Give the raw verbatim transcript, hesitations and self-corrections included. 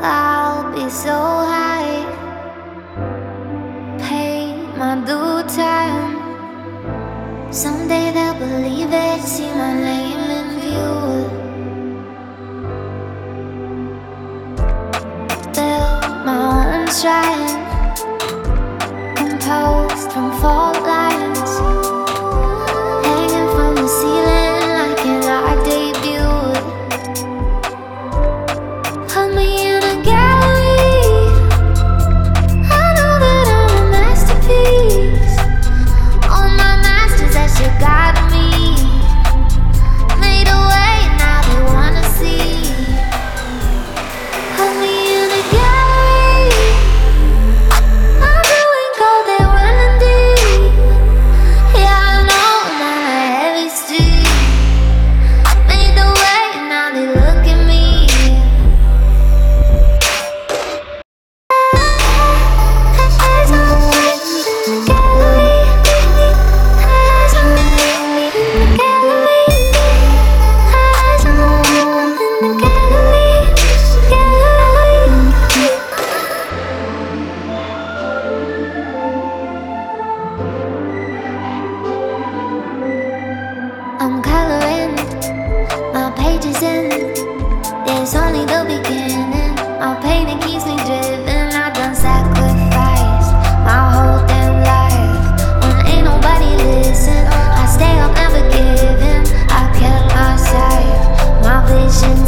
I'll be so high, pay my due time. Someday they'll believe it, see my name in view. Build my own shrine, composed from fault lines, hanging from the ceiling like an art debut. Put me in a gallery, I know that I'm a masterpiece. All my masters that shit got me, made a way, now they wanna see. Put me in a gallery, I'm doing gold, they running deep. Yeah, I know I'm on a heavy street, made the way, now they look at me. I'm coloring my pages in, there's only the beginning. My painting keeps me driven, I done sacrificed my whole damn life. When ain't nobody listen, I stay up never giving. I kept my sight, my vision